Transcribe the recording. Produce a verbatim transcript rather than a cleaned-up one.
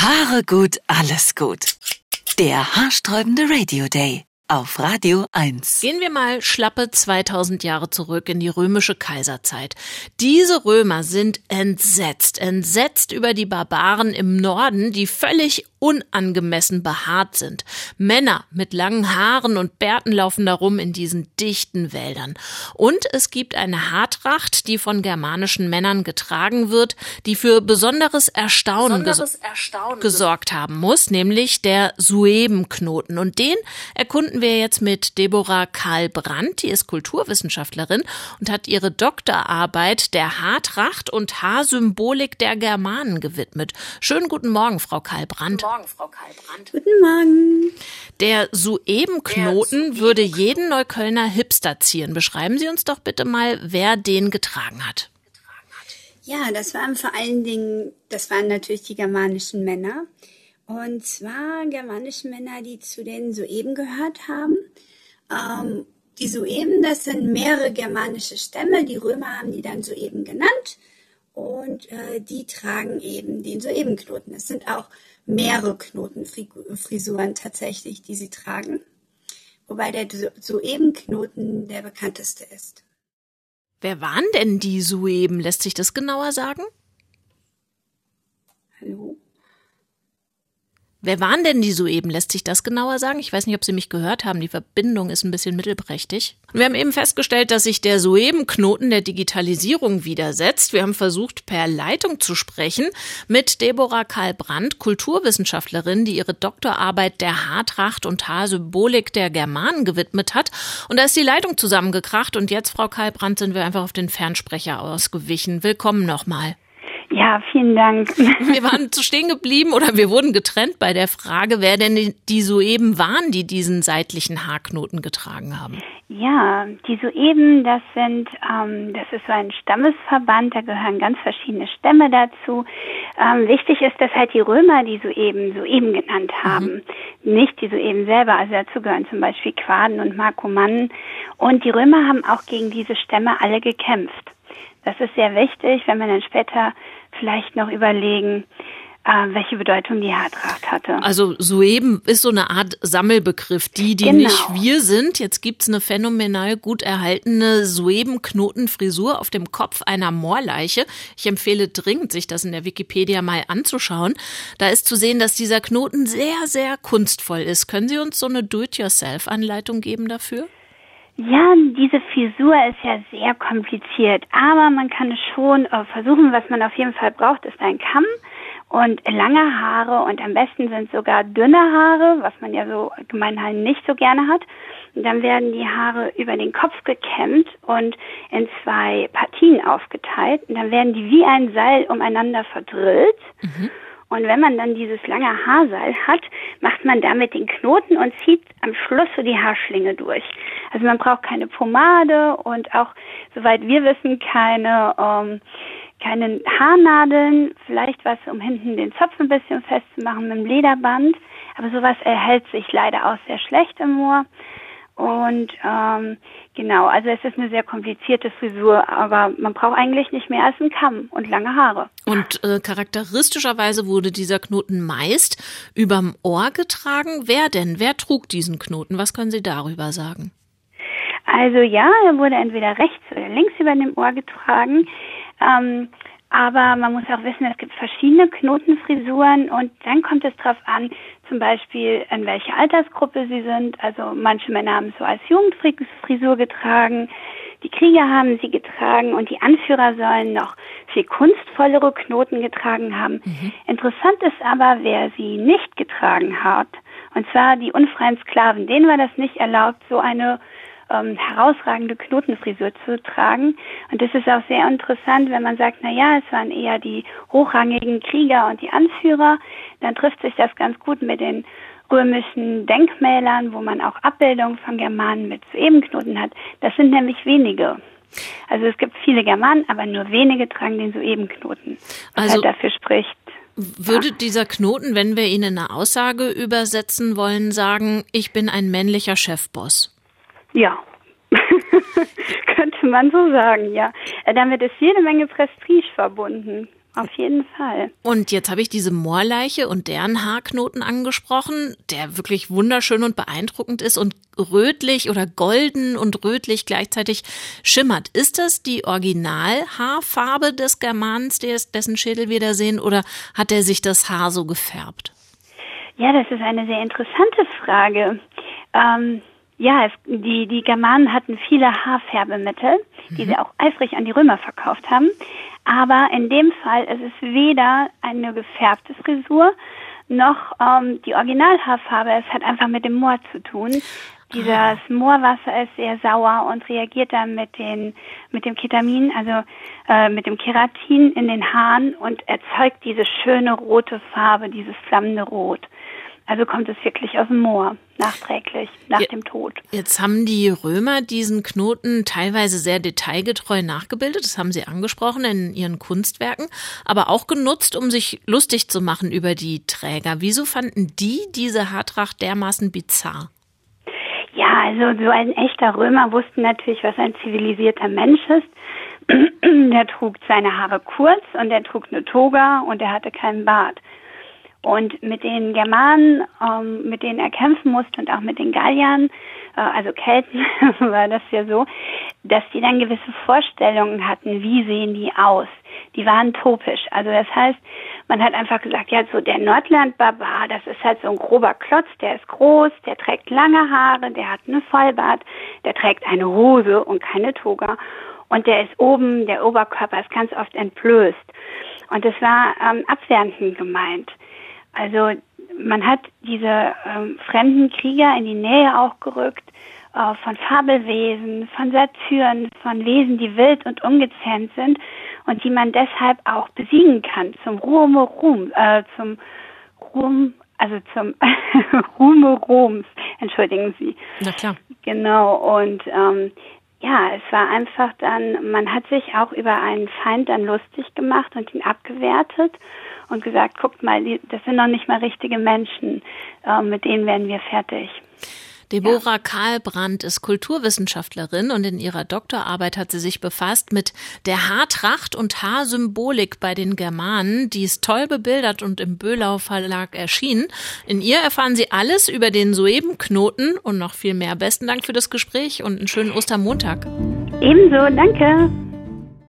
Haare gut, alles gut. Der haarsträubende Radio Day auf Radio eins. Gehen wir mal schlappe zweitausend Jahre zurück in die römische Kaiserzeit. Diese Römer sind entsetzt, entsetzt über die Barbaren im Norden, die völlig unangemessen behaart sind. Männer mit langen Haaren und Bärten laufen darum in diesen dichten Wäldern. Und es gibt eine Haartracht, die von germanischen Männern getragen wird, die für besonderes Erstaunen, besonderes ges- Erstaunen gesorgt haben muss, nämlich der Suebenknoten. Und den erkunden wir jetzt mit Deborah Karl-Brandt, die ist Kulturwissenschaftlerin und hat ihre Doktorarbeit der Haartracht und Haarsymbolik der Germanen gewidmet. Schönen guten Morgen, Frau Karl-Brandt. Guten Morgen, Frau Karl-Brandt. Guten Morgen. Der Suebenknoten würde jeden Neuköllner Hipster zieren. Beschreiben Sie uns doch bitte mal, wer den getragen hat. Ja, das waren vor allen Dingen, das waren natürlich die germanischen Männer. Und zwar germanische Männer, die zu den Sueben gehört haben. Ähm, die Sueben, das sind mehrere germanische Stämme. Die Römer haben die dann Sueben genannt. Und äh, die tragen eben den Suebenknoten. Es sind auch mehrere Knotenfrisuren tatsächlich, die sie tragen. Wobei der Suebenknoten der bekannteste ist. Wer waren denn die Sueben? Lässt sich das genauer sagen? Hallo? Wer waren denn die Sueben? Lässt sich das genauer sagen? Ich weiß nicht, ob Sie mich gehört haben. Die Verbindung ist ein bisschen mittelprächtig. Wir haben eben festgestellt, dass sich der Suebenknoten der Digitalisierung widersetzt. Wir haben versucht, per Leitung zu sprechen mit Deborah Karl-Brandt, Kulturwissenschaftlerin, die ihre Doktorarbeit der Haartracht und Haarsymbolik der Germanen gewidmet hat. Und da ist die Leitung zusammengekracht. Und jetzt, Frau Karl-Brandt, sind wir einfach auf den Fernsprecher ausgewichen. Willkommen nochmal. Ja, vielen Dank. Wir waren zu stehen geblieben oder wir wurden getrennt bei der Frage, wer denn die Sueben waren, die diesen seitlichen Haarknoten getragen haben. Ja, die Sueben, das sind, ähm, das ist so ein Stammesverband, da gehören ganz verschiedene Stämme dazu. Ähm, wichtig ist, dass halt die Römer die Sueben Sueben genannt haben, mhm. nicht die Sueben selber. Also dazu gehören zum Beispiel Quaden und Markomannen. Und die Römer haben auch gegen diese Stämme alle gekämpft. Das ist sehr wichtig, wenn wir dann später vielleicht noch überlegen, äh, welche Bedeutung die Haartracht hatte. Also Sueben ist so eine Art Sammelbegriff, die, die genau. nicht wir sind. Jetzt gibt's eine phänomenal gut erhaltene Suebenknotenfrisur auf dem Kopf einer Moorleiche. Ich empfehle dringend, sich das in der Wikipedia mal anzuschauen. Da ist zu sehen, dass dieser Knoten sehr, sehr kunstvoll ist. Können Sie uns so eine Do-it-yourself-Anleitung geben dafür? Ja, diese Frisur ist ja sehr kompliziert, aber man kann es schon äh, versuchen. Was man auf jeden Fall braucht, ist ein Kamm und lange Haare und am besten sind sogar dünne Haare, was man ja so gemeinhin nicht so gerne hat. Und dann werden die Haare über den Kopf gekämmt und in zwei Partien aufgeteilt und dann werden die wie ein Seil umeinander verdrillt. Mhm. Und wenn man dann dieses lange Haarseil hat, macht man damit den Knoten und zieht am Schluss so die Haarschlinge durch. Also man braucht keine Pomade und auch, soweit wir wissen, keine ähm, keine Haarnadeln. Vielleicht was, um hinten den Zopf ein bisschen festzumachen mit dem Lederband. Aber sowas erhält sich leider auch sehr schlecht im Moor. Und ähm, genau, also es ist eine sehr komplizierte Frisur, aber man braucht eigentlich nicht mehr als einen Kamm und lange Haare. Und äh, charakteristischerweise wurde dieser Knoten meist überm Ohr getragen. Wer denn? Wer trug diesen Knoten? Was können Sie darüber sagen? Also ja, er wurde entweder rechts oder links über dem Ohr getragen. Ähm, Aber man muss auch wissen, es gibt verschiedene Knotenfrisuren und dann kommt es darauf an, zum Beispiel in welcher Altersgruppe sie sind. Also manche Männer haben es so als Jugendfrisur getragen, die Krieger haben sie getragen und die Anführer sollen noch viel kunstvollere Knoten getragen haben. Mhm. Interessant ist aber, wer sie nicht getragen hat. Und zwar die unfreien Sklaven, denen war das nicht erlaubt, so eine Ähm, herausragende Knotenfrisur zu tragen. Und das ist auch sehr interessant, wenn man sagt, na ja, es waren eher die hochrangigen Krieger und die Anführer, dann trifft sich das ganz gut mit den römischen Denkmälern, wo man auch Abbildungen von Germanen mit Suebenknoten hat. Das sind nämlich wenige. Also es gibt viele Germanen, aber nur wenige tragen den Suebenknoten, was also halt dafür spricht. Würde ja. dieser Knoten, wenn wir ihn in eine Aussage übersetzen wollen, sagen, ich bin ein männlicher Chefboss? Ja, könnte man so sagen, ja. Damit ist jede Menge Prestige verbunden. auf jeden Fall. Und jetzt habe ich diese Moorleiche und deren Haarknoten angesprochen, der wirklich wunderschön und beeindruckend ist und rötlich oder golden und rötlich gleichzeitig schimmert. Ist das die Originalhaarfarbe des Germanens, dessen Schädel wir da sehen, oder hat er sich das Haar so gefärbt? Ja, das ist eine sehr interessante Frage. Ähm, ja, es, die, die Germanen hatten viele Haarfärbemittel, die mhm. sie auch eifrig an die Römer verkauft haben. Aber in dem Fall ist es weder eine gefärbte Frisur noch ähm, die Originalhaarfarbe. Es hat einfach mit dem Moor zu tun. Dieses ah. Moorwasser ist sehr sauer und reagiert dann mit den mit dem Ketamin, also äh, mit dem Keratin in den Haaren und erzeugt diese schöne rote Farbe, dieses flammende Rot. Also kommt es wirklich aus dem Moor, nachträglich, nach ja, dem Tod. Jetzt haben die Römer diesen Knoten teilweise sehr detailgetreu nachgebildet, das haben Sie angesprochen in ihren Kunstwerken, aber auch genutzt, um sich lustig zu machen über die Träger. Wieso fanden die diese Haartracht dermaßen bizarr? Ja, also so ein echter Römer wusste natürlich, was ein zivilisierter Mensch ist. Der trug seine Haare kurz und der trug eine Toga und er hatte keinen Bart. Und mit den Germanen, ähm, mit denen er kämpfen musste und auch mit den Galliern, äh, also Kelten, war das ja so, dass die dann gewisse Vorstellungen hatten, wie sehen die aus. Die waren topisch. Also das heißt, man hat einfach gesagt, ja, so der Nordland-Barbar, das ist halt so ein grober Klotz, der ist groß, der trägt lange Haare, der hat einen Vollbart, der trägt eine Hose und keine Toga. Und der ist oben, der Oberkörper ist ganz oft entblößt. Und das war ähm, abwertend gemeint. Also man hat diese ähm, fremden Krieger in die Nähe auch gerückt, äh, von Fabelwesen, von Satyren, von Wesen, die wild und ungezähmt sind und die man deshalb auch besiegen kann, zum Ruhme Ruhm, äh, zum Ruhm, also zum Ruhme Roms, entschuldigen Sie. Na klar. Genau, und ähm, ja, es war einfach dann, man hat sich auch über einen Feind dann lustig gemacht und ihn abgewertet und gesagt, guckt mal, das sind noch nicht mal richtige Menschen, äh, mit denen werden wir fertig. Deborah ja. Kahlbrand ist Kulturwissenschaftlerin und in ihrer Doktorarbeit hat sie sich befasst mit der Haartracht und Haarsymbolik bei den Germanen. Die ist toll bebildert und im Böhlau Verlag erschienen. In ihr erfahren Sie alles über den Suebenknoten und noch viel mehr. Besten Dank für das Gespräch und einen schönen Ostermontag. Ebenso, danke.